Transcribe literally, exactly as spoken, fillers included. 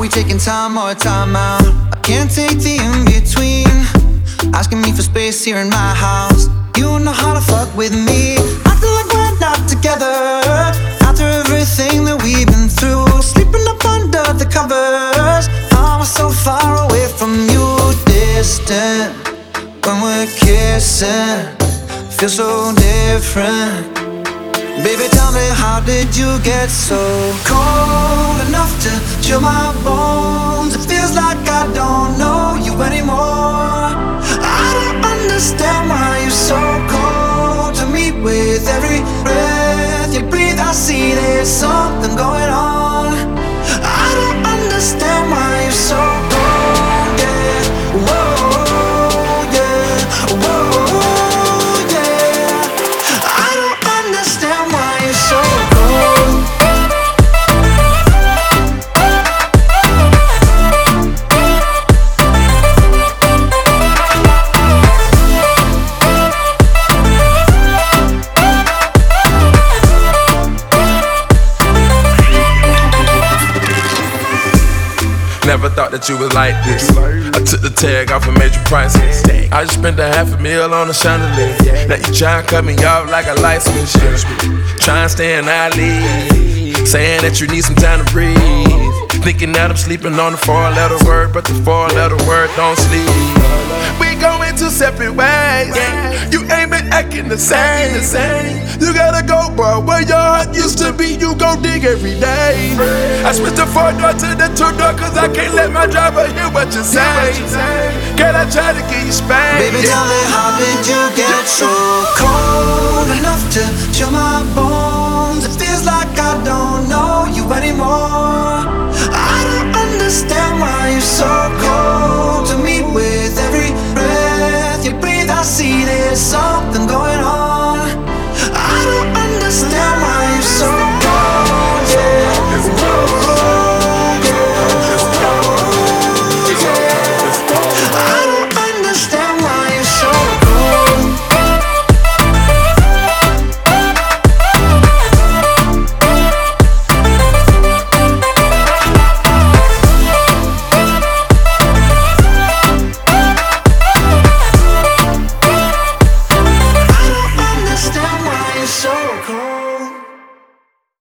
we taking time or time out? I can't take the in-between, asking me for space here in my house. You know how to fuck with me, acting like we're not together. After everything that we've been through, sleeping up under the covers. I'm so far away from you, distant. When we're kissing, feels so different. Baby, tell me, how did you get so cold enough to chill my bones? It feels like I don't know you anymore. I don't understand why you're so cold to me. With every breath you breathe, I see there's something going on. I don't understand why you're so cold, yeah. Whoa, yeah, whoa. Never thought that you was like this. I took the tag off and made you priceless. I just spent a half a meal on a chandelier. Now you try and cut me off like a light switch. Try and stay in alley, saying that you need some time to breathe. Thinking that I'm sleeping on the four-letter word, but the four-letter word don't sleep. We going two separate ways. You ain't been acting the same. You gotta go, bro. Where your heart used to be, you gon' dig every day. I switched the four-door to the two-door, cause I can't let my driver hear what you say. Can I try to get you spanked? Baby, tell me, how did you get so cold enough to chill my